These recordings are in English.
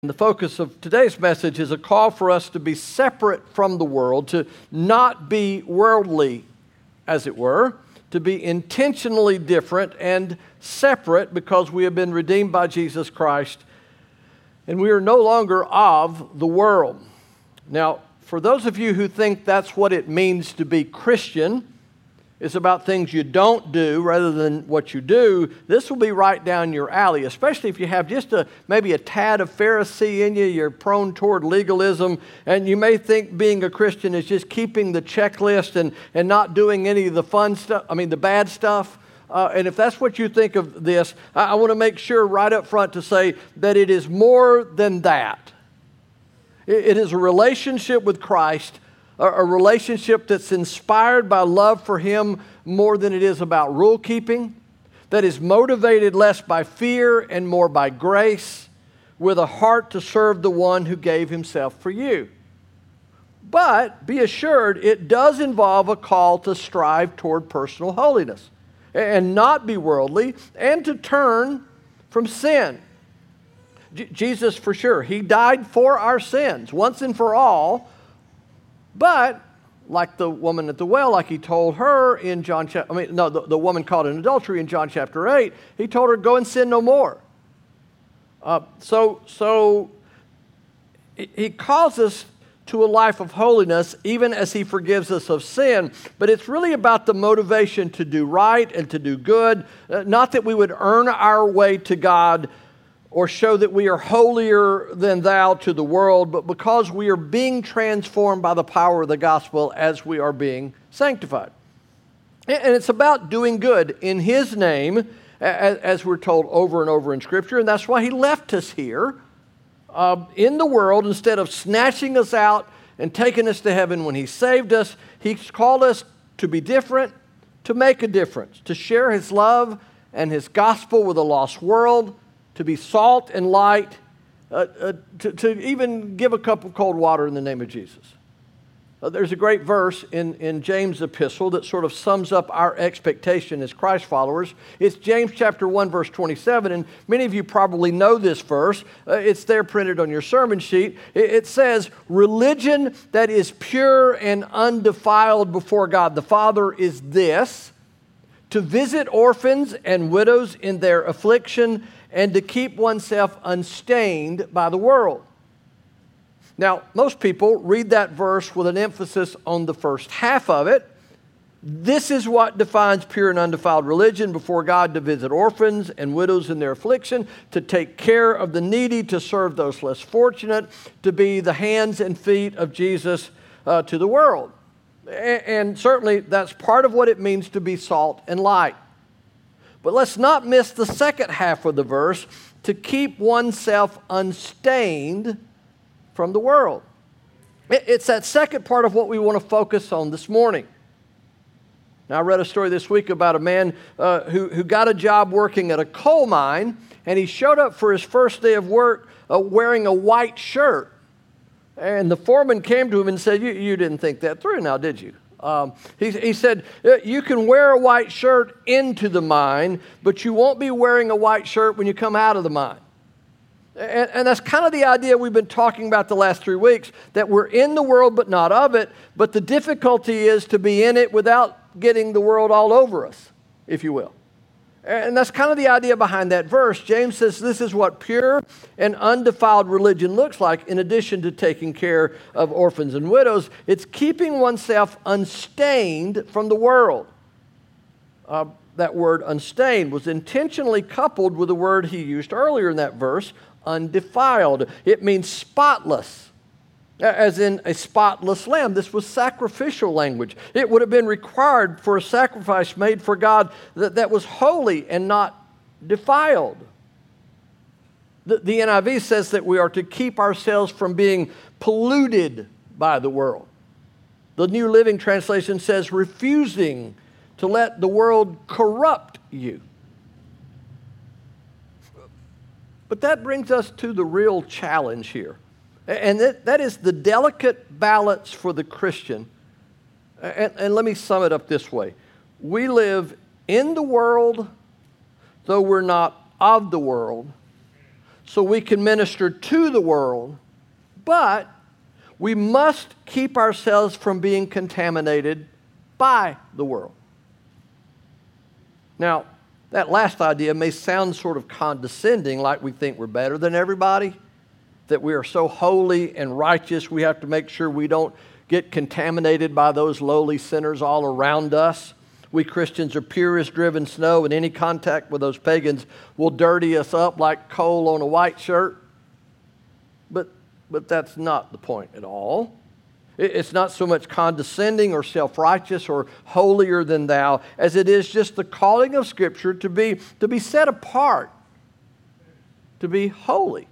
The focus of today's message is a call for us to be separate from the world, to not be worldly, as it were, to be intentionally different and separate because we have been redeemed by Jesus Christ and we are no longer of the world. Now, for those of you who think that's what it means to be Christian, it's about things you don't do rather than what you do, this will be right down your alley, especially if you have just maybe a tad of Pharisee in you, you're prone toward legalism, and you may think being a Christian is just keeping the checklist and not doing any of the fun stuff, the bad stuff. And if that's what you think of this, I want to make sure right up front to say that it is more than that. It is a relationship with Christ, a relationship that's inspired by love for Him more than it is about rule keeping, that is motivated less by fear and more by grace, with a heart to serve the one who gave Himself for you. But be assured, it does involve a call to strive toward personal holiness and not be worldly and to turn from sin. Jesus, for sure, He died for our sins once and for all. But, like the woman at the well, like He told her in the woman caught in adultery in John chapter 8, He told her, go and sin no more. So He calls us to a life of holiness, even as He forgives us of sin. But it's really about the motivation to do right and to do good, not that we would earn our way to God or show that we are holier than thou to the world, but because we are being transformed by the power of the gospel as we are being sanctified. And it's about doing good in His name, as we're told over and over in Scripture, and that's why He left us here in the world instead of snatching us out and taking us to heaven when He saved us. He's called us to be different, to make a difference, to share His love and His gospel with a lost world, to be salt and light, to even give a cup of cold water in the name of Jesus. There's a great verse in James' epistle that sort of sums up our expectation as Christ followers. It's James chapter 1, verse 27, and many of you probably know this verse. It's there printed on your sermon sheet. It says, religion that is pure and undefiled before God the Father is this, to visit orphans and widows in their affliction and to keep oneself unstained by the world. Now, most people read that verse with an emphasis on the first half of it. This is what defines pure and undefiled religion before God: to visit orphans and widows in their affliction, to take care of the needy, to serve those less fortunate, to be the hands and feet of Jesus to the world. And certainly that's part of what it means to be salt and light. But let's not miss the second half of the verse, to keep oneself unstained from the world. It's that second part of what we want to focus on this morning. Now, I read a story this week about a man who got a job working at a coal mine, and he showed up for his first day of work wearing a white shirt. And the foreman came to him and said, you didn't think that through now, did you? He said, you can wear a white shirt into the mine, but you won't be wearing a white shirt when you come out of the mine. And that's kind of the idea we've been talking about the last 3 weeks, that we're in the world but not of it, but the difficulty is to be in it without getting the world all over us, if you will. And that's kind of the idea behind that verse. James says this is what pure and undefiled religion looks like, in addition to taking care of orphans and widows. It's keeping oneself unstained from the world. That word unstained was intentionally coupled with the word he used earlier in that verse, undefiled. It means spotless, as in a spotless lamb. This was sacrificial language. It would have been required for a sacrifice made for God that was holy and not defiled. The NIV says that we are to keep ourselves from being polluted by the world. The New Living Translation says refusing to let the world corrupt you. But that brings us to the real challenge here. And that is the delicate balance for the Christian. And let me sum it up this way. We live in the world, though we're not of the world, so we can minister to the world, but we must keep ourselves from being contaminated by the world. Now, that last idea may sound sort of condescending, like we think we're better than everybody, that we are so holy and righteous we have to make sure we don't get contaminated by those lowly sinners all around us. We Christians are pure as driven snow, and any contact with those pagans will dirty us up like coal on a white shirt. But that's not the point at all. It's not so much condescending or self-righteous or holier than thou as it is just the calling of Scripture to be set apart, to be holy.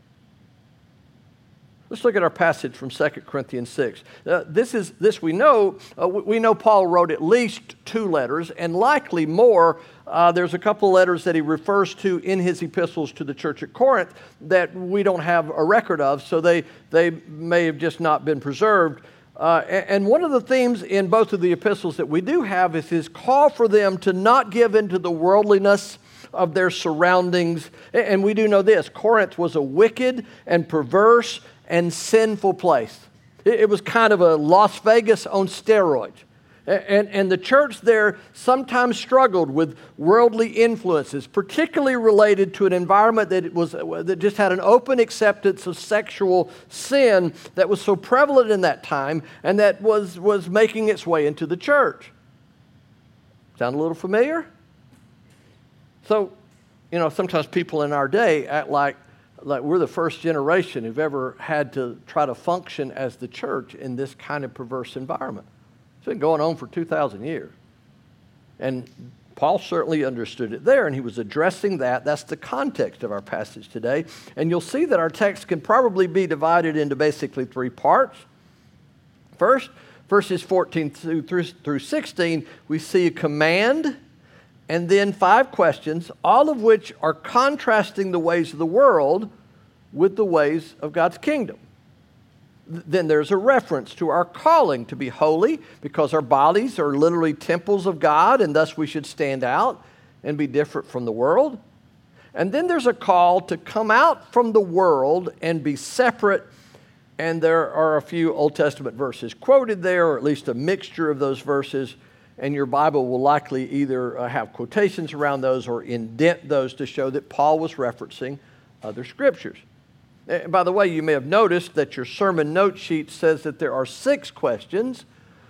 Let's look at our passage from 2 Corinthians 6. We know Paul wrote at least 2 letters, and likely more. There's a couple letters that he refers to in his epistles to the church at Corinth that we don't have a record of, so they may have just not been preserved. And one of the themes in both of the epistles that we do have is his call for them to not give into the worldliness of their surroundings. And we do know this: Corinth was a wicked and perverse and sinful place. It was kind of a Las Vegas on steroids. And the church there sometimes struggled with worldly influences, particularly related to an environment that just had an open acceptance of sexual sin that was so prevalent in that time and that was making its way into the church. Sound a little familiar? So, sometimes people in our day act like we're the first generation who've ever had to try to function as the church in this kind of perverse environment. It's been going on for 2,000 years. And Paul certainly understood it there, and he was addressing that. That's the context of our passage today. And you'll see that our text can probably be divided into basically 3 parts. First, verses 14 through 16, we see a command, and then 5 questions, all of which are contrasting the ways of the world with the ways of God's kingdom. Then there's a reference to our calling to be holy because our bodies are literally temples of God, and thus we should stand out and be different from the world. And then there's a call to come out from the world and be separate, and there are a few Old Testament verses quoted there, or at least a mixture of those verses. And your Bible will likely either have quotations around those or indent those to show that Paul was referencing other scriptures. And by the way, you may have noticed that your sermon note sheet says that there are 6 questions,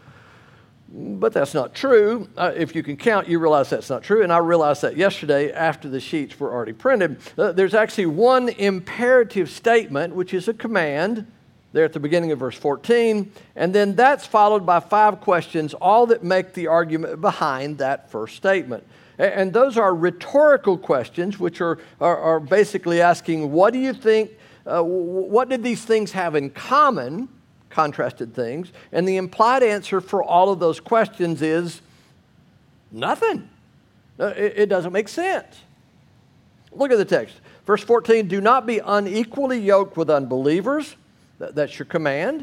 but that's not true. If you can count, you realize that's not true, and I realized that yesterday after the sheets were already printed. There's actually one imperative statement, which is a command, there at the beginning of verse 14, and then that's followed by 5 questions, all that make the argument behind that first statement. And those are rhetorical questions, which are basically asking, what do you think, what did these things have in common, contrasted things? And the implied answer for all of those questions is nothing. It doesn't make sense. Look at the text. Verse 14, do not be unequally yoked with unbelievers. That's your command.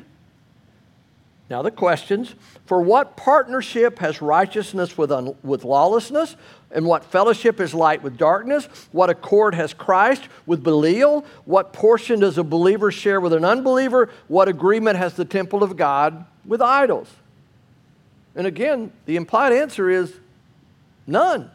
Now the questions. For what partnership has righteousness with lawlessness? And what fellowship is light with darkness? What accord has Christ with Belial? What portion does a believer share with an unbeliever? What agreement has the temple of God with idols? And again, the implied answer is none.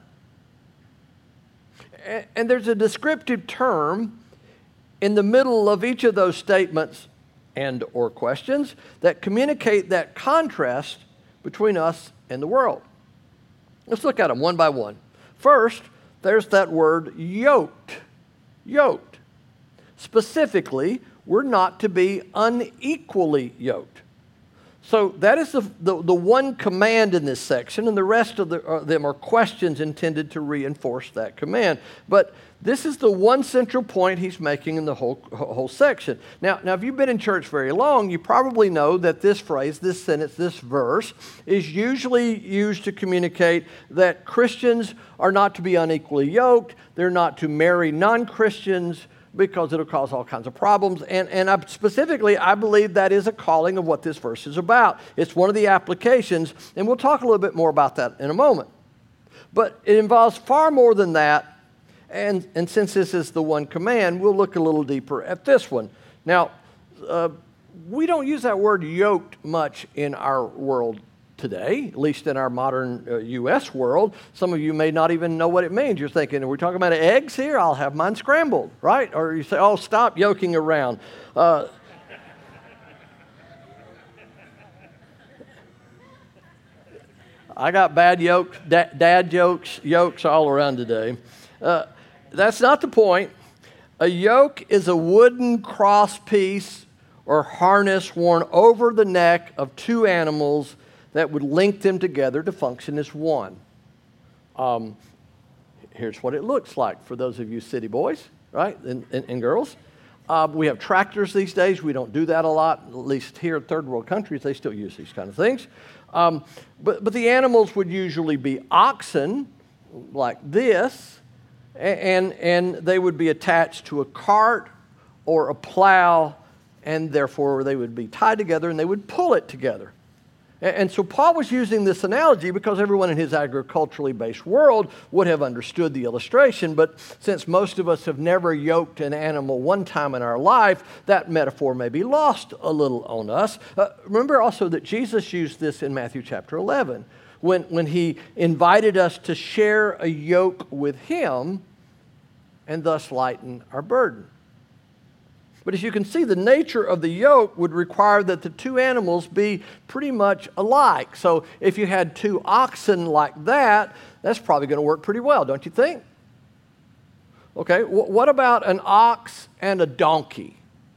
And there's a descriptive term in the middle of each of those statements and or questions that communicate that contrast between us and the world. Let's look at them one by one. First, there's that word yoked. Yoked. Specifically, we're not to be unequally yoked. So that is the one command in this section, and the rest of them are questions intended to reinforce that command. But this is the one central point he's making in the whole section. Now, if you've been in church very long, you probably know that this phrase, this sentence, this verse is usually used to communicate that Christians are not to be unequally yoked. They're not to marry non-Christians because it'll cause all kinds of problems. And I believe that is a calling of what this verse is about. It's one of the applications, and we'll talk a little bit more about that in a moment. But it involves far more than that. And since this is the one command, we'll look a little deeper at this one. Now, we don't use that word yoked much in our world today, at least in our modern U.S. world. Some of you may not even know what it means. You're thinking, are we talking about eggs here? I'll have mine scrambled, right? Or you say, oh, stop yoking around. I got bad yokes, dad yokes all around today. That's not the point. A yoke is a wooden cross piece or harness worn over the neck of two animals that would link them together to function as one. Here's what it looks like for those of you city boys, right, and girls. We have tractors these days. We don't do that a lot, at least here in third world countries. They still use these kind of things. But the animals would usually be oxen, like this, and they would be attached to a cart or a plow, and therefore they would be tied together and they would pull it together. And so Paul was using this analogy because everyone in his agriculturally based world would have understood the illustration, but since most of us have never yoked an animal one time in our life, that metaphor may be lost a little on us. Remember also that Jesus used this in Matthew chapter 11 when he invited us to share a yoke with him and thus lighten our burden. But as you can see, the nature of the yoke would require that the two animals be pretty much alike. So if you had two oxen like that, that's probably going to work pretty well, don't you think? Okay, what about an ox and a donkey?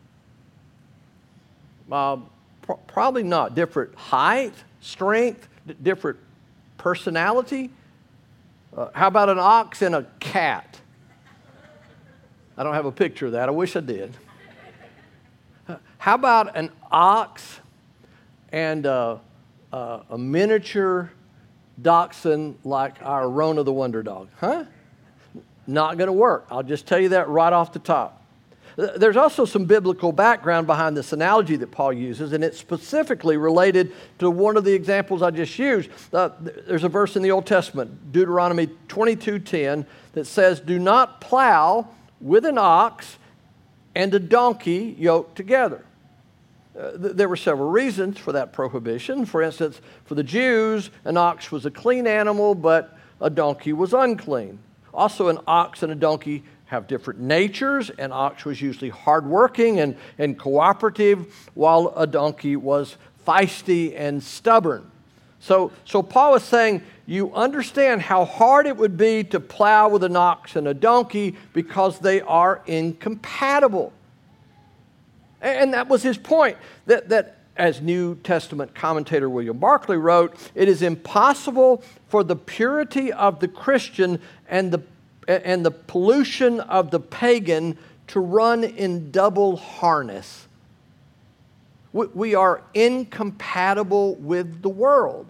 Probably not. Different height, strength, different personality. How about an ox and a cat? I don't have a picture of that. I wish I did. How about an ox and a miniature dachshund like our Rona the Wonder Dog? Huh? Not going to work. I'll just tell you that right off the top. There's also some biblical background behind this analogy that Paul uses, and it's specifically related to one of the examples I just used. There's a verse in the Old Testament, Deuteronomy 22:10, that says, "Do not plow with an ox and a donkey yoked together." There were several reasons for that prohibition. For instance, for the Jews, an ox was a clean animal, but a donkey was unclean. Also, an ox and a donkey have different natures. An ox was usually hardworking and cooperative, while a donkey was feisty and stubborn. So Paul is saying, you understand how hard it would be to plow with an ox and a donkey because they are incompatible. And that was his point, that as New Testament commentator William Barclay wrote, it is impossible for the purity of the Christian and the pollution of the pagan to run in double harness. We are incompatible with the world.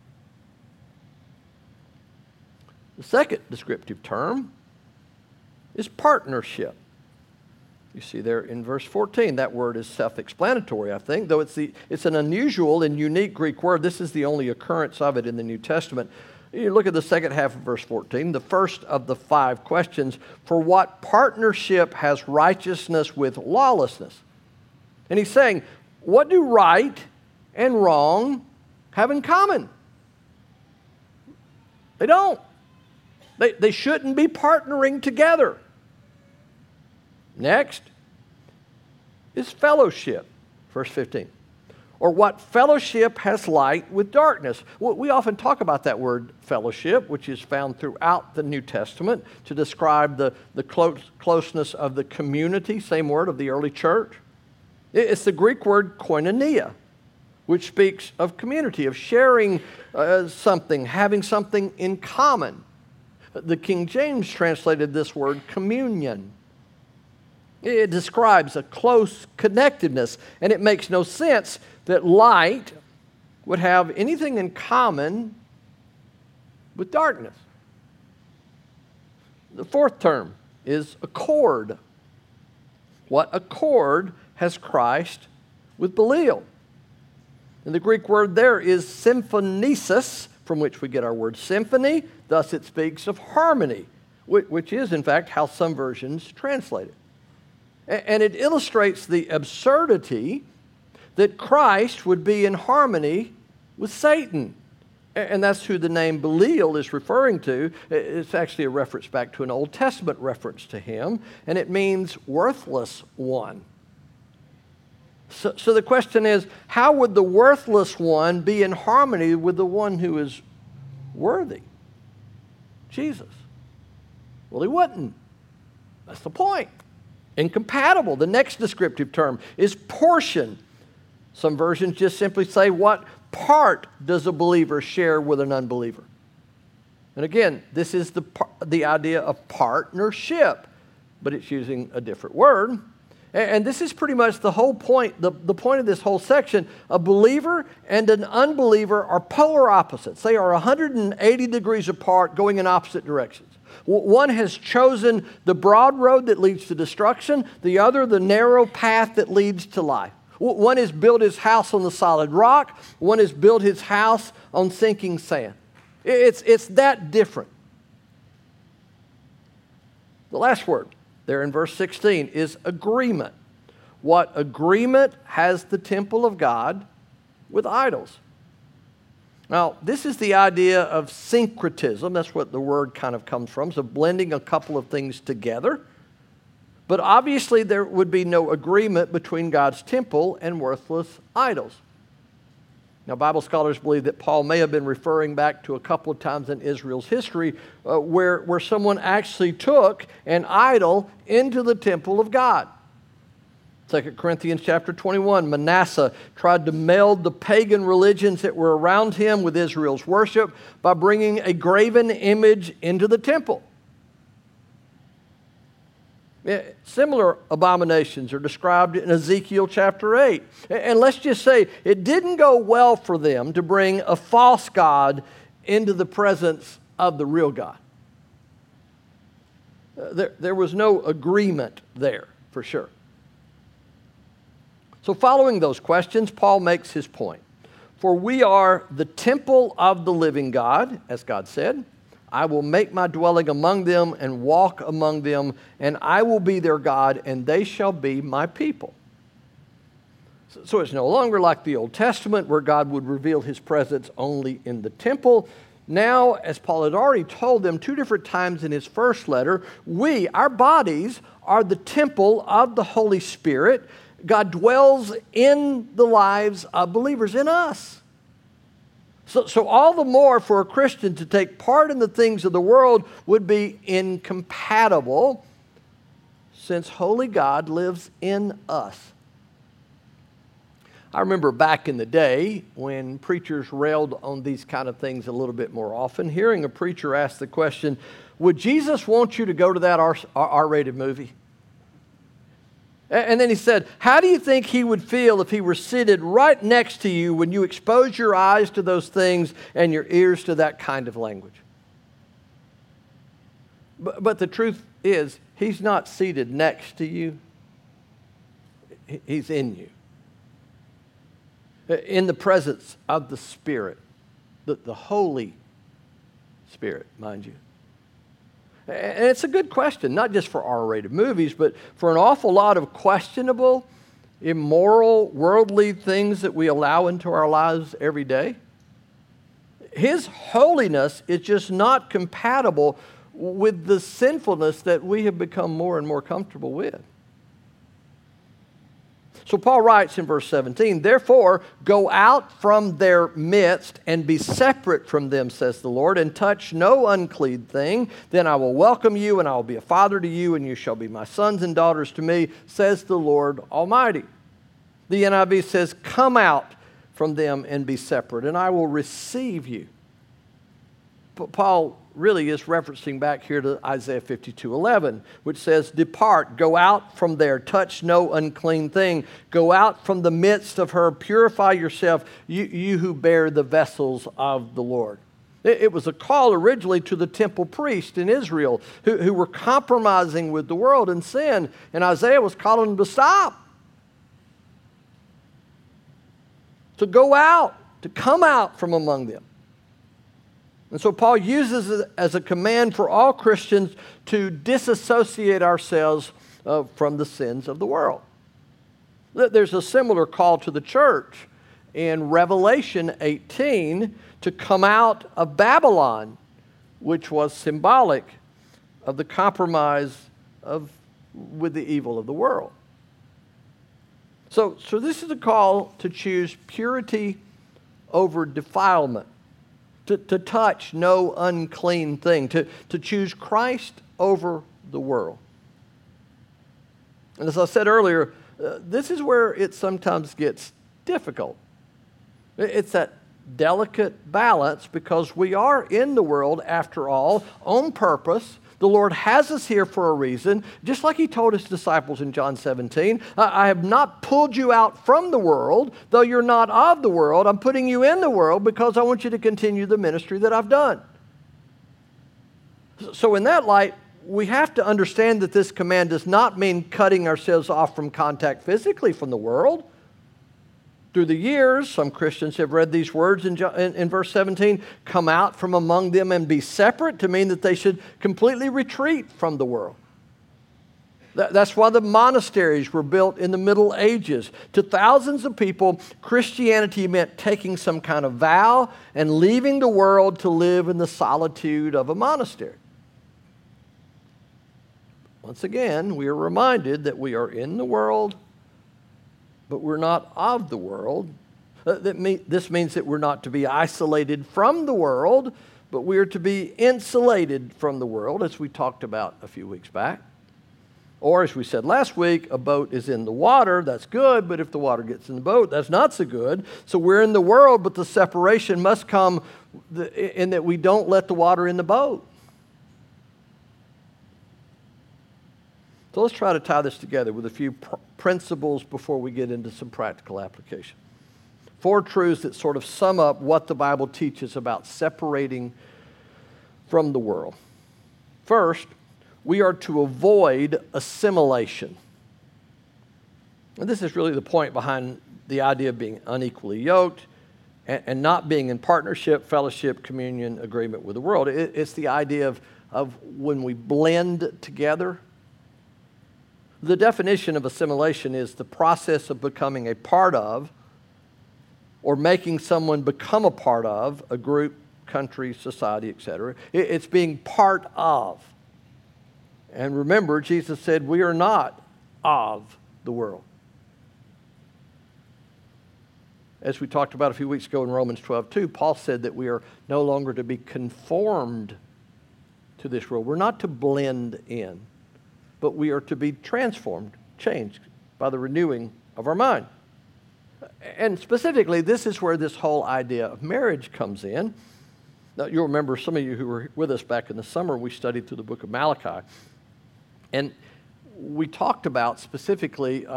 The second descriptive term is partnership. You see there in verse 14, that word is self-explanatory, I think, though it's an unusual and unique Greek word. This is the only occurrence of it in the New Testament. You look at the second half of verse 14, the first of the 5 questions, for what partnership has righteousness with lawlessness? And he's saying, what do right and wrong have in common? They don't. They shouldn't be partnering together. Next is fellowship, verse 15. Or what fellowship has light with darkness? We often talk about that word fellowship, which is found throughout the New Testament to describe the closeness of the community, same word of the early church. It's the Greek word koinonia, which speaks of community, of sharing something, having something in common. The King James translated this word communion. It describes a close connectedness, and it makes no sense that light would have anything in common with darkness. The fourth term is accord. What accord has Christ with Belial? And the Greek word there is symphonesis, from which we get our word symphony. Thus it speaks of harmony. which is, in fact, how some versions translate it. And it illustrates the absurdity that Christ would be in harmony with Satan. And that's who the name Belial is referring to. It's actually a reference back to an Old Testament reference to him, and it means worthless one. So the question is, how would the worthless one be in harmony with the one who is worthy? Jesus. Well, he wouldn't. That's the point. Incompatible. The next descriptive term is portion. Some versions just simply say, what part does a believer share with an unbeliever? And again, this is the idea of partnership, but it's using a different word. And this is pretty much the whole point, the point of this whole section. A believer and an unbeliever are polar opposites. They are 180 degrees apart, going in opposite directions. One has chosen the broad road that leads to destruction, the other the narrow path that leads to life. One has built his house on the solid rock, one has built his house on sinking sand. It's that different. The last word there in verse 16 is agreement. What agreement has the temple of God with idols? Now, this is the idea of syncretism. That's what the word kind of comes from, so blending a couple of things together. But obviously there would be no agreement between God's temple and worthless idols. Now, Bible scholars believe that Paul may have been referring back to a couple of times in Israel's history where someone actually took an idol into the temple of God. 2 Corinthians chapter 21, Manasseh tried to meld the pagan religions that were around him with Israel's worship by bringing a graven image into the temple. Similar abominations are described in Ezekiel chapter 8. And let's just say it didn't go well for them to bring a false god into the presence of the real God. There was no agreement there, for sure. So following those questions, Paul makes his point. For we are the temple of the living God, as God said. I will make my dwelling among them and walk among them, and I will be their God, and they shall be my people. So it's no longer like the Old Testament where God would reveal his presence only in the temple. Now, as Paul had already told them 2 different times in his first letter, our bodies are the temple of the Holy Spirit. God dwells in the lives of believers, in us. So all the more for a Christian to take part in the things of the world would be incompatible, since holy God lives in us. I remember back in the day when preachers railed on these kind of things a little bit more often, hearing a preacher ask the question, would Jesus want you to go to that R-rated movie? And then he said, how do you think he would feel if he were seated right next to you when you expose your eyes to those things and your ears to that kind of language? But the truth is, he's not seated next to you. He's in you. In the presence of the Spirit, the Holy Spirit, mind you. And it's a good question, not just for R-rated movies, but for an awful lot of questionable, immoral, worldly things that we allow into our lives every day. His holiness is just not compatible with the sinfulness that we have become more and more comfortable with. So Paul writes in verse 17, therefore, go out from their midst and be separate from them, says the Lord, and touch no unclean thing. Then I will welcome you, and I will be a father to you, and you shall be my sons and daughters to me, says the Lord Almighty. The NIV says, come out from them and be separate, and I will receive you. But Paul really is referencing back here to Isaiah 52:11, which says, depart, go out from there, touch no unclean thing, go out from the midst of her, purify yourself, you who bear the vessels of the Lord. It was a call originally to the temple priest in Israel who were compromising with the world and sin, and Isaiah was calling them to stop. To go out, to come out from among them. And so Paul uses it as a command for all Christians to disassociate ourselves from the sins of the world. There's a similar call to the church in Revelation 18 to come out of Babylon, which was symbolic of the compromise with the evil of the world. So this is a call to choose purity over defilement, to touch no unclean thing, to choose Christ over the world. And as I said earlier, this is where it sometimes gets difficult. It's that delicate balance because we are in the world, after all, on purpose. The Lord has us here for a reason, just like He told His disciples in John 17, I have not pulled you out from the world, though you're not of the world. I'm putting you in the world because I want you to continue the ministry that I've done. So in that light, we have to understand that this command does not mean cutting ourselves off from contact physically from the world. Through the years, some Christians have read these words in verse 17, come out from among them and be separate, to mean that they should completely retreat from the world. That's why the monasteries were built in the Middle Ages. To thousands of people, Christianity meant taking some kind of vow and leaving the world to live in the solitude of a monastery. Once again, we are reminded that we are in the world, but we're not of the world. This means that we're not to be isolated from the world, but we are to be insulated from the world, as we talked about a few weeks back. Or, as we said last week, a boat is in the water, that's good, but if the water gets in the boat, that's not so good. So we're in the world, but the separation must come in that we don't let the water in the boat. So let's try to tie this together with a few principles before we get into some practical application. 4 truths that sort of sum up what the Bible teaches about separating from the world. First, we are to avoid assimilation. And this is really the point behind the idea of being unequally yoked and not being in partnership, fellowship, communion, agreement with the world. It's the idea of when we blend together. The definition of assimilation is the process of becoming a part of or making someone become a part of a group, country, society, etc. It's being part of. And remember, Jesus said, we are not of the world. As we talked about a few weeks ago in Romans 12:2, Paul said that we are no longer to be conformed to this world. We're not to blend in, but we are to be transformed, changed by the renewing of our mind. And specifically, this is where this whole idea of marriage comes in. Now, you'll remember, some of you who were with us back in the summer, we studied through the book of Malachi. And we talked about specifically,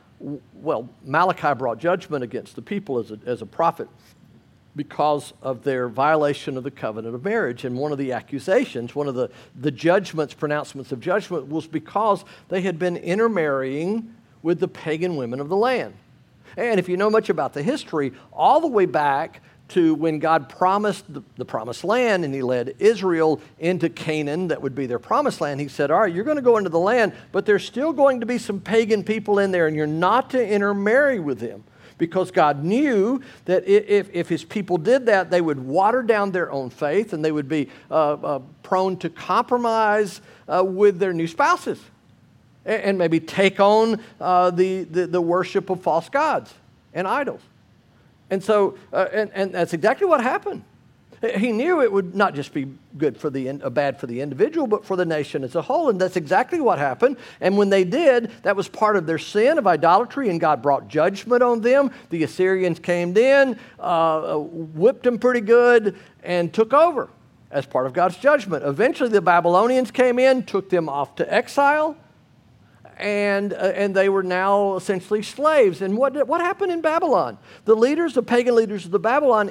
Malachi brought judgment against the people as a prophet because of their violation of the covenant of marriage. And one of the accusations, one of the judgments, pronouncements of judgment, was because they had been intermarrying with the pagan women of the land. And if you know much about the history, all the way back to when God promised the promised land and He led Israel into Canaan, that would be their promised land, He said, all right, you're going to go into the land, but there's still going to be some pagan people in there, and you're not to intermarry with them. Because God knew that if His people did that, they would water down their own faith and they would be prone to compromise with their new spouses and maybe take on the worship of false gods and idols. And so, and that's exactly what happened. He knew it would not just be bad for the individual, but for the nation as a whole. And that's exactly what happened. And when they did, that was part of their sin of idolatry, and God brought judgment on them. The Assyrians came in, whipped them pretty good, and took over as part of God's judgment. Eventually, the Babylonians came in, took them off to exile, and they were now essentially slaves. And what happened in Babylon? The pagan leaders of Babylon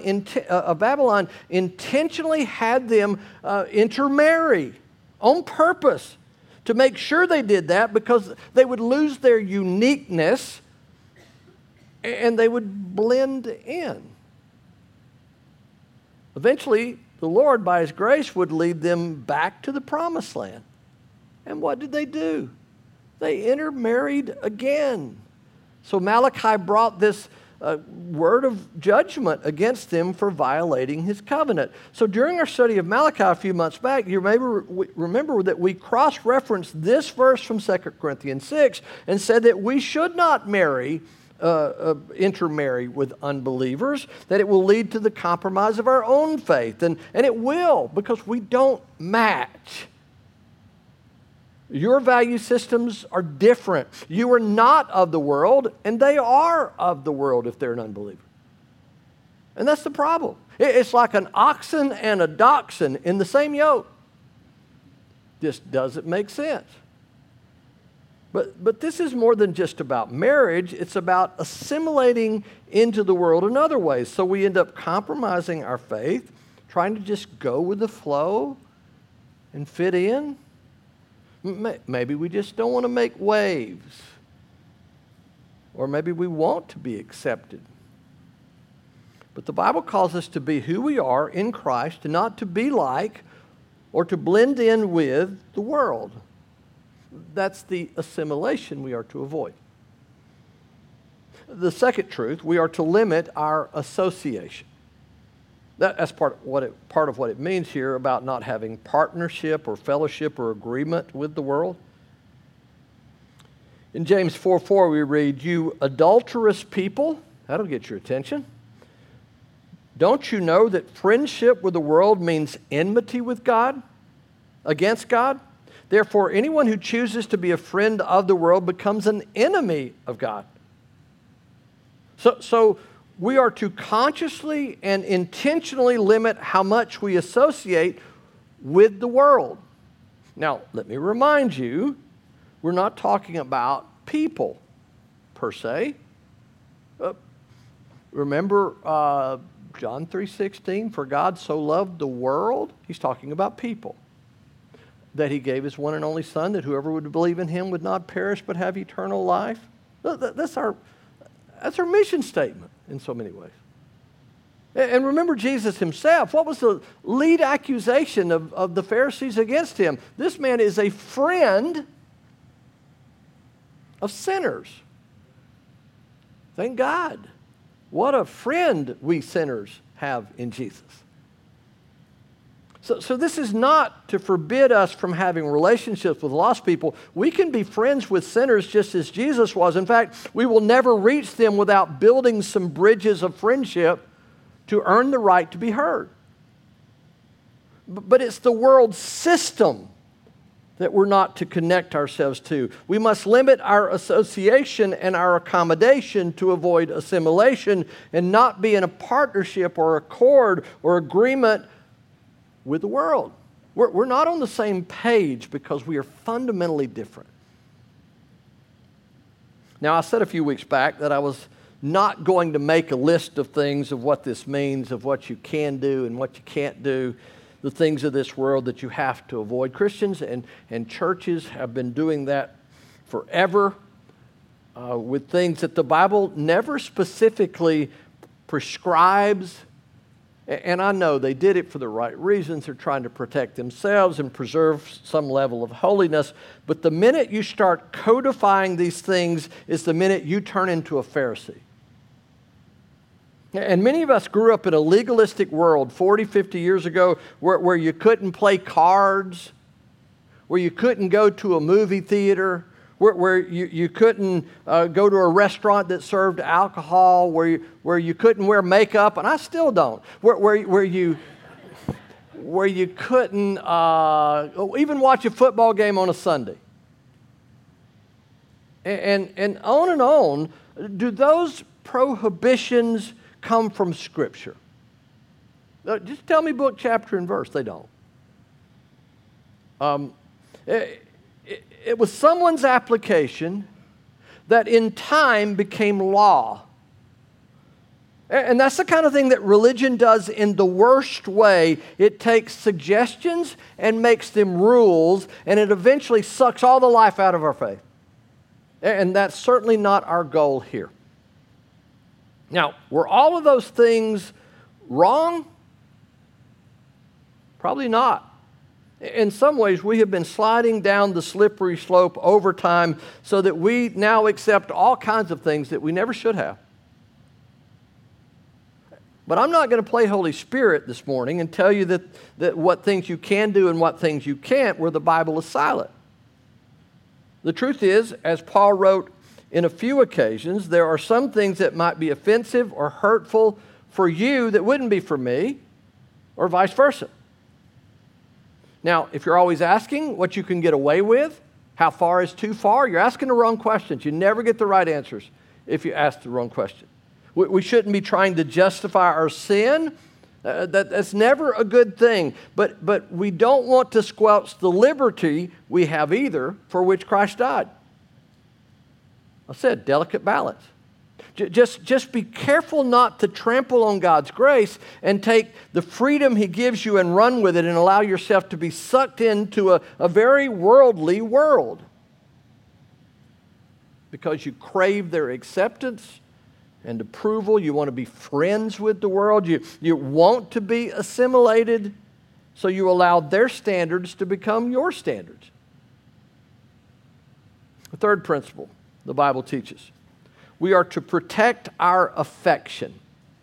intentionally had them intermarry on purpose to make sure they did that, because they would lose their uniqueness and they would blend in. Eventually, the Lord, by His grace, would lead them back to the promised land. And what did they do? They intermarried again. So Malachi brought this word of judgment against them for violating His covenant. So during our study of Malachi a few months back, you may remember that we cross-referenced this verse from 2 Corinthians 6 and said that we should not intermarry with unbelievers, that it will lead to the compromise of our own faith. And it will, because we don't match. Your value systems are different. You are not of the world, and they are of the world if they're an unbeliever. And that's the problem. It's like an oxen and a dachshund in the same yoke. This doesn't make sense. But this is more than just about marriage. It's about assimilating into the world in other ways. So we end up compromising our faith, trying to just go with the flow and fit in. Maybe we just don't want to make waves. Or maybe we want to be accepted. But the Bible calls us to be who we are in Christ, and not to be like or to blend in with the world. That's the assimilation we are to avoid. The second truth, we are to limit our association. That's part of what it means here about not having partnership or fellowship or agreement with the world. In James 4:4 we read, "You adulterous people," that'll get your attention. "Don't you know that friendship with the world means enmity with God, against God? Therefore, anyone who chooses to be a friend of the world becomes an enemy of God." So we are to consciously and intentionally limit how much we associate with the world. Now, let me remind you, we're not talking about people per se. Remember John 3:16, "For God so loved the world," He's talking about people, "that He gave His one and only Son, that whoever would believe in Him would not perish but have eternal life." That's our mission statement in so many ways. And remember Jesus Himself. What was the lead accusation of the Pharisees against Him? This man is a friend of sinners. Thank God. What a friend we sinners have in Jesus. So this is not to forbid us from having relationships with lost people. We can be friends with sinners just as Jesus was. In fact, we will never reach them without building some bridges of friendship to earn the right to be heard. But it's the world system that we're not to connect ourselves to. We must limit our association and our accommodation to avoid assimilation and not be in a partnership or accord or agreement with the world. We're not on the same page because we are fundamentally different. Now, I said a few weeks back that I was not going to make a list of things of what this means, of what you can do and what you can't do, the things of this world that you have to avoid. Christians and churches have been doing that forever with things that the Bible never specifically prescribes. And I know they did it for the right reasons. They're trying to protect themselves and preserve some level of holiness. But the minute you start codifying these things is the minute you turn into a Pharisee. And many of us grew up in a legalistic world 40, 50 years ago where you couldn't play cards, where you couldn't go to a movie theater, where you couldn't go to a restaurant that served alcohol, where you couldn't wear makeup, and I still don't, where you couldn't even watch a football game on a Sunday. And on. Do those prohibitions come from Scripture? Just tell me book, chapter, and verse. They don't. It was someone's application that in time became law. And that's the kind of thing that religion does in the worst way. It takes suggestions and makes them rules, and it eventually sucks all the life out of our faith. And that's certainly not our goal here. Now, were all of those things wrong? Probably not. In some ways, we have been sliding down the slippery slope over time so that we now accept all kinds of things that we never should have. But I'm not going to play Holy Spirit this morning and tell you that what things you can do and what things you can't, where the Bible is silent. The truth is, as Paul wrote in a few occasions, there are some things that might be offensive or hurtful for you that wouldn't be for me, or vice versa. Now, if you're always asking what you can get away with, how far is too far, you're asking the wrong questions. You never get the right answers if you ask the wrong question. We shouldn't be trying to justify our sin. That's never a good thing. But we don't want to squelch the liberty we have either, for which Christ died. I said, delicate balance. Just be careful not to trample on God's grace and take the freedom He gives you and run with it and allow yourself to be sucked into a very worldly world. Because you crave their acceptance and approval. You want to be friends with the world. You want to be assimilated, so you allow their standards to become your standards. The third principle the Bible teaches. We are to protect our affection.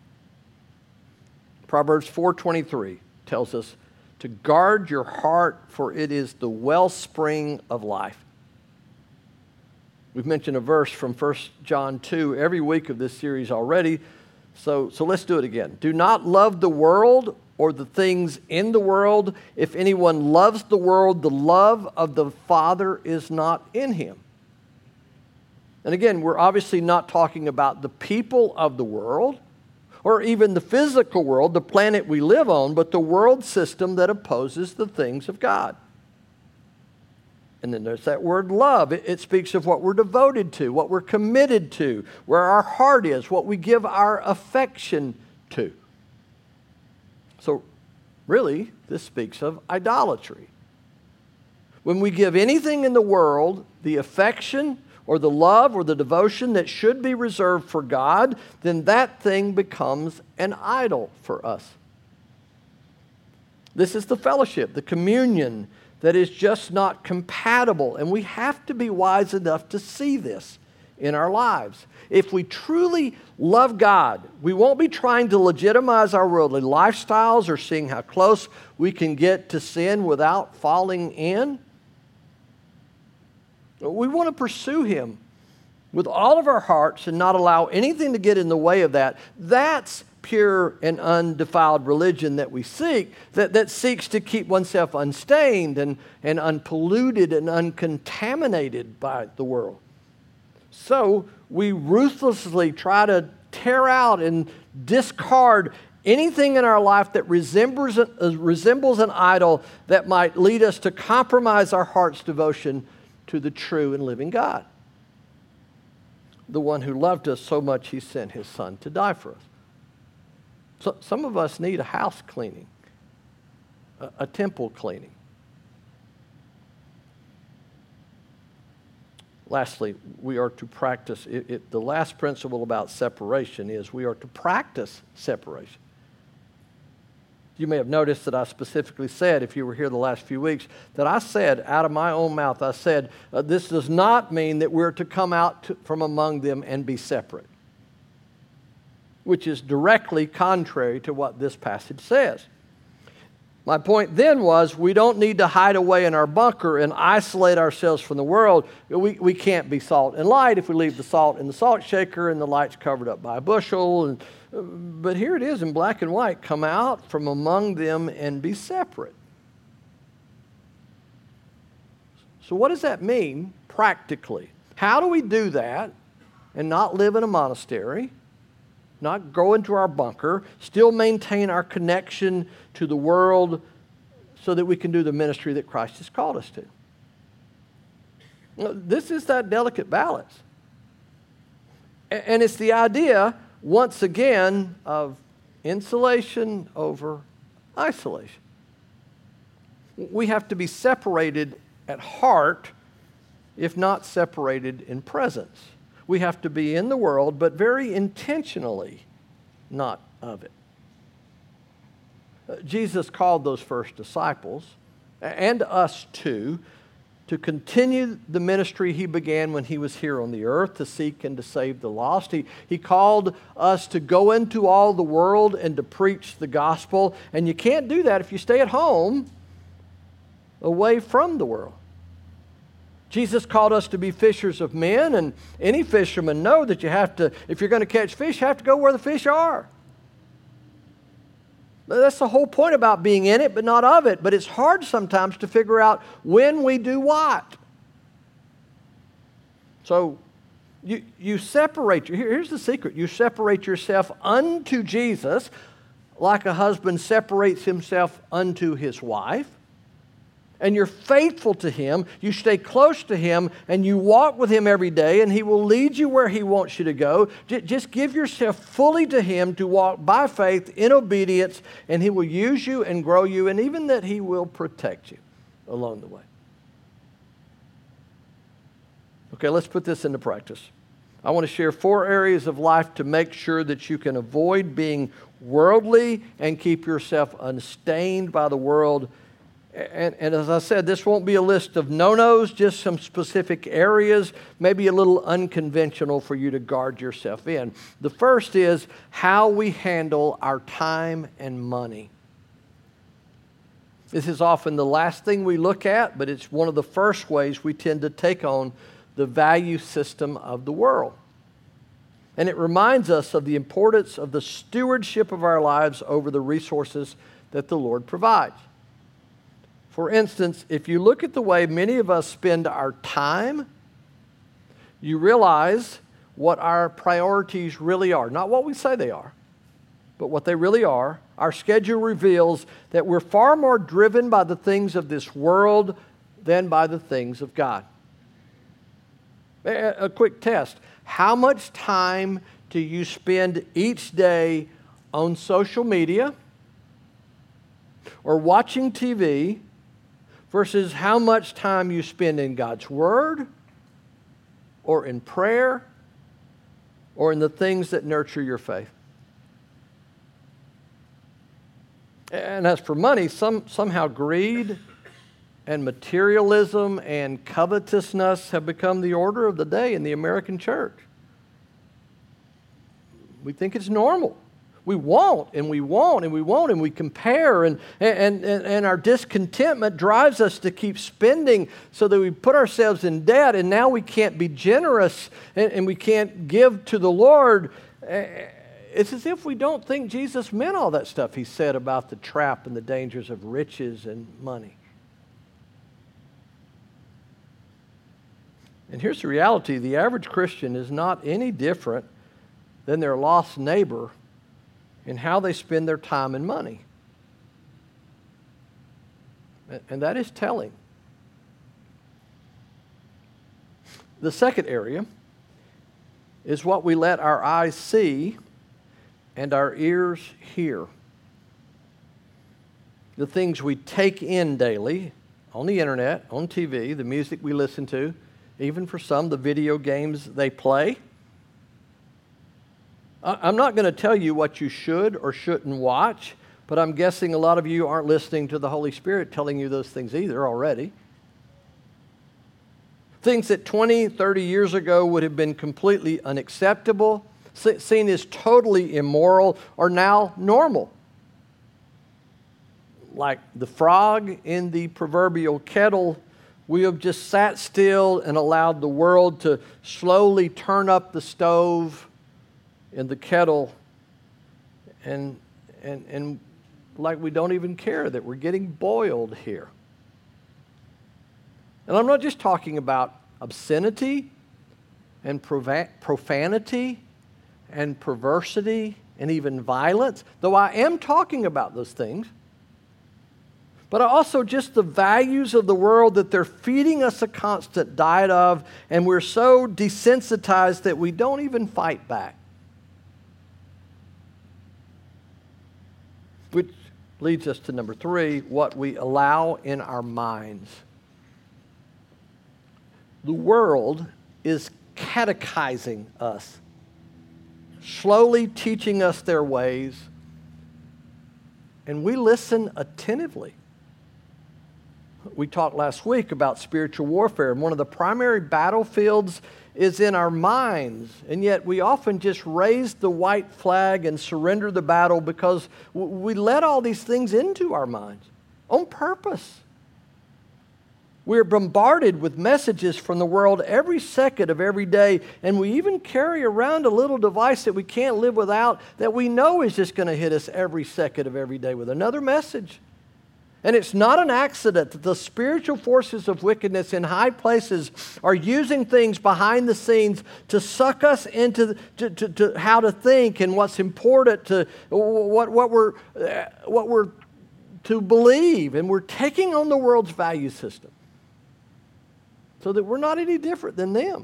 Proverbs 4:23 tells us to guard your heart, for it is the wellspring of life. We've mentioned a verse from 1 John 2 every week of this series already, so let's do it again. Do not love the world or the things in the world. If anyone loves the world, the love of the Father is not in him. And again, we're obviously not talking about the people of the world or even the physical world, the planet we live on, but the world system that opposes the things of God. And then there's that word love. It speaks of what we're devoted to, what we're committed to, where our heart is, what we give our affection to. So really, this speaks of idolatry. When we give anything in the world the affection or the love or the devotion that should be reserved for God, then that thing becomes an idol for us. This is the fellowship, the communion that is just not compatible. And we have to be wise enough to see this in our lives. If we truly love God, we won't be trying to legitimize our worldly lifestyles or seeing how close we can get to sin without falling in. We want to pursue Him with all of our hearts and not allow anything to get in the way of that. That's pure and undefiled religion that we seek, that seeks to keep oneself unstained and unpolluted and uncontaminated by the world. So we ruthlessly try to tear out and discard anything in our life that resembles an idol that might lead us to compromise our heart's devotion to the true and living God, the one who loved us so much He sent His Son to die for us. So some of us need a house cleaning, a temple cleaning. Lastly, we are to practice, the last principle about separation is we are to practice separation. You may have noticed that I specifically said, if you were here the last few weeks, that I said out of my own mouth, I said, this does not mean that we're to come out from among them and be separate, which is directly contrary to what this passage says. My point then was we don't need to hide away in our bunker and isolate ourselves from the world. We can't be salt and light if we leave the salt in the salt shaker and the light's covered up by a bushel. But here it is in black and white. Come out from among them and be separate. So what does that mean practically? How do we do that and not live in a monastery, not go into our bunker, still maintain our connection to the world so that we can do the ministry that Christ has called us to? This is that delicate balance. And it's the idea, once again, of insulation over isolation. We have to be separated at heart, if not separated in presence. We have to be in the world, but very intentionally not of it. Jesus called those first disciples, and us too, to continue the ministry he began when he was here on the earth, to seek and to save the lost. He called us to go into all the world and to preach the gospel. And you can't do that if you stay at home away from the world. Jesus called us to be fishers of men, and any fisherman know that you have to, if you're going to catch fish, you have to go where the fish are. That's the whole point about being in it, but not of it. But it's hard sometimes to figure out when we do what. So you separate. Here's the secret. You separate yourself unto Jesus like a husband separates himself unto his wife. And you're faithful to him, you stay close to him, and you walk with him every day, and he will lead you where he wants you to go. Just give yourself fully to him to walk by faith in obedience, and he will use you and grow you, and even that he will protect you along the way. Okay, let's put this into practice. I want to share 4 areas of life to make sure that you can avoid being worldly and keep yourself unstained by the world. And as I said, this won't be a list of no-nos, just some specific areas, maybe a little unconventional for you to guard yourself in. The first is how we handle our time and money. This is often the last thing we look at, but it's one of the first ways we tend to take on the value system of the world. And it reminds us of the importance of the stewardship of our lives over the resources that the Lord provides. For instance, if you look at the way many of us spend our time, you realize what our priorities really are. Not what we say they are, but what they really are. Our schedule reveals that we're far more driven by the things of this world than by the things of God. A quick test. How much time do you spend each day on social media or watching TV versus how much time you spend in God's Word or in prayer or in the things that nurture your faith? And as for money, somehow greed and materialism and covetousness have become the order of the day in the American church. We think it's normal. We want, and we want, and we want, and we compare, and our discontentment drives us to keep spending so that we put ourselves in debt, and now we can't be generous, and we can't give to the Lord. It's as if we don't think Jesus meant all that stuff he said about the trap and the dangers of riches and money. And here's the reality. The average Christian is not any different than their lost neighbor in how they spend their time and money. And that is telling. The second area is what we let our eyes see and our ears hear. The things we take in daily on the internet, on TV, the music we listen to, even for some, the video games they play. I'm not going to tell you what you should or shouldn't watch, but I'm guessing a lot of you aren't listening to the Holy Spirit telling you those things either already. Things that 20, 30 years ago would have been completely unacceptable, seen as totally immoral, are now normal. Like the frog in the proverbial kettle, we have just sat still and allowed the world to slowly turn up the stove in the kettle, and like we don't even care that we're getting boiled here. And I'm not just talking about obscenity and profanity and perversity and even violence, though I am talking about those things, but also just the values of the world that they're feeding us a constant diet of, and we're so desensitized that we don't even fight back. Which leads us to number 3, what we allow in our minds. The world is catechizing us, slowly teaching us their ways, and we listen attentively. We talked last week about spiritual warfare, and one of the primary battlefields is in our minds, and yet we often just raise the white flag and surrender the battle because we let all these things into our minds on purpose. We're bombarded with messages from the world every second of every day, and we even carry around a little device that we can't live without that we know is just going to hit us every second of every day with another message. And it's not an accident that the spiritual forces of wickedness in high places are using things behind the scenes to suck us into to how to think and what's important, to what we're to believe. And we're taking on the world's value system so that we're not any different than them.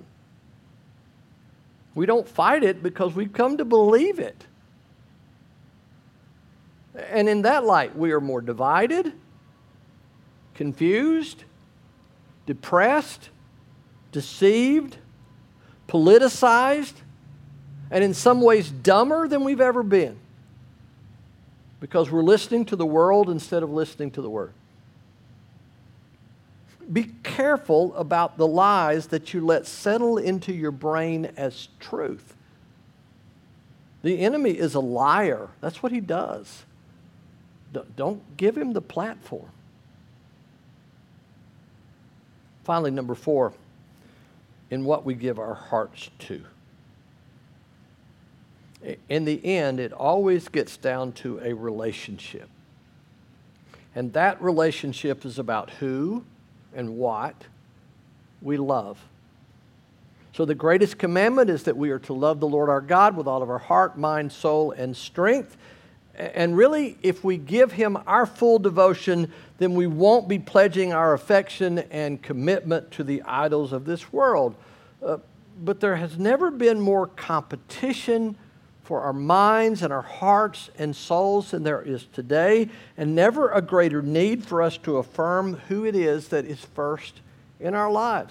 We don't fight it because we've come to believe it. And in that light, we are more divided, confused, depressed, deceived, politicized, and in some ways dumber than we've ever been because we're listening to the world instead of listening to the Word. Be careful about the lies that you let settle into your brain as truth. The enemy is a liar. That's what he does. Don't give him the platform. Finally, number 4, in what we give our hearts to. In the end, it always gets down to a relationship. And that relationship is about who and what we love. So the greatest commandment is that we are to love the Lord our God with all of our heart, mind, soul, and strength. And really, if we give Him our full devotion, then we won't be pledging our affection and commitment to the idols of this world. But there has never been more competition for our minds and our hearts and souls than there is today, and never a greater need for us to affirm who it is that is first in our lives.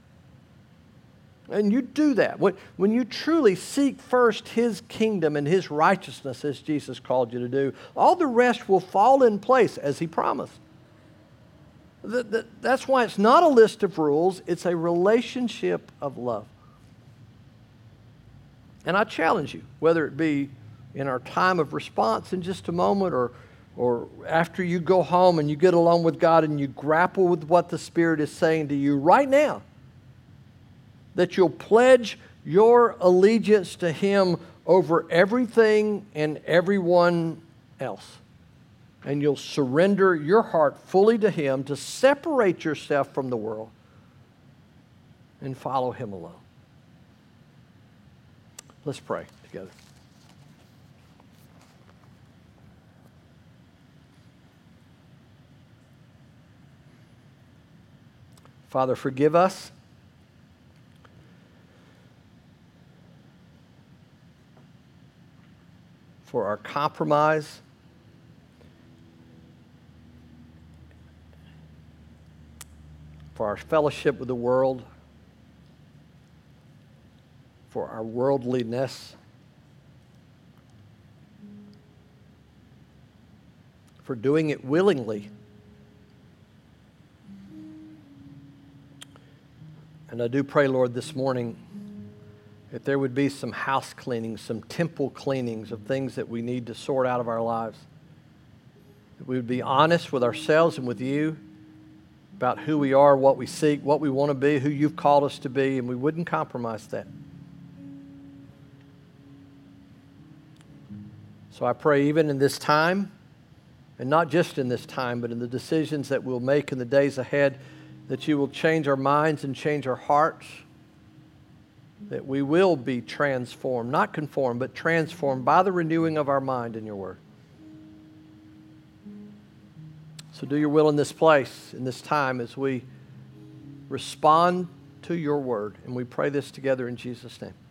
And you do that. When you truly seek first His kingdom and His righteousness, as Jesus called you to do, all the rest will fall in place as He promised. That's why it's not a list of rules. It's a relationship of love. And I challenge you, whether it be in our time of response in just a moment or after you go home and you get alone with God and you grapple with what the Spirit is saying to you right now, that you'll pledge your allegiance to Him over everything and everyone else. And you'll surrender your heart fully to Him to separate yourself from the world and follow Him alone. Let's pray together. Father, forgive us for our compromise, for our fellowship with the world, for our worldliness, for doing it willingly. And I do pray, Lord, this morning, that there would be some house cleanings, some temple cleanings of things that we need to sort out of our lives. That we would be honest with ourselves and with you about who we are, what we seek, what we want to be, who you've called us to be, and we wouldn't compromise that. So I pray even in this time, and not just in this time, but in the decisions that we'll make in the days ahead, that you will change our minds and change our hearts, that we will be transformed, not conformed, but transformed by the renewing of our mind in your word. So do your will in this place, in this time, as we respond to your word. And we pray this together in Jesus' name.